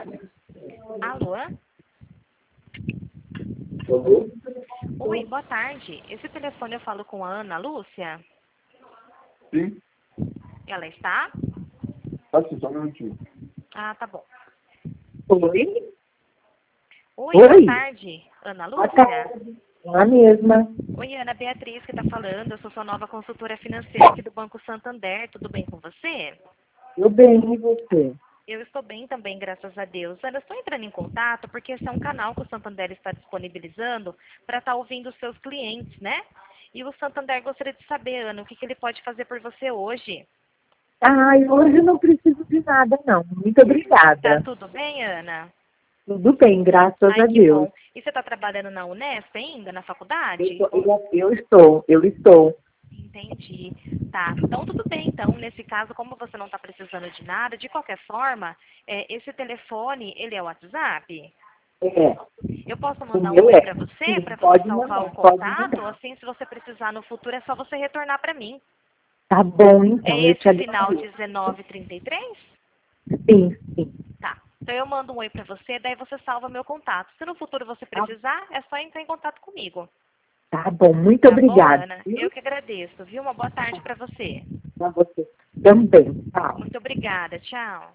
Alô? Alô? Oi, boa tarde. Esse telefone eu falo com a Ana Lúcia? Sim? Ela está? Tá sim, só um minutinho. Ah, tá bom. Oi? Oi, Oi? boa tarde. Ana Boa Lúcia? tarde. A mesma. Oi, Ana Beatriz que está falando. Eu sou sua nova consultora financeira aqui do Banco Santander. Tudo bem com você? Eu bem, e você? Eu estou bem também, graças a Deus. Ana, eu estou entrando em contato porque esse é um canal que o Santander está disponibilizando para estar ouvindo os seus clientes, né? E o Santander gostaria de saber, Ana, o que ele pode fazer por você hoje. Ai, hoje eu não preciso de nada, não. Muito Tá obrigada. tudo bem, Ana? Tudo bem, graças Ai, a que Deus. bom. E você está trabalhando na Unesp ainda, na faculdade? Eu estou. Entendi. Tá. Então, tudo bem. Então, nesse caso, como você não está precisando de nada, de qualquer forma, esse telefone, ele é o WhatsApp? É, Eu posso o mandar um meu oi é. para você Sim, você pode salvar o mandar, pode contato? mandar. Assim, se você precisar no futuro, é só você retornar para mim. Tá bom, então, É eu te esse final agradeço. 1933? Sim, sim. Tá. Então, eu mando um oi para você, daí você salva meu contato. Se no futuro você precisar, é só entrar em contato comigo. Tá bom, muito Tá bom, obrigada. Ana? Viu? Eu que agradeço, viu? Uma boa tarde para você. Pra você também. Tchau. Muito obrigada. Tchau.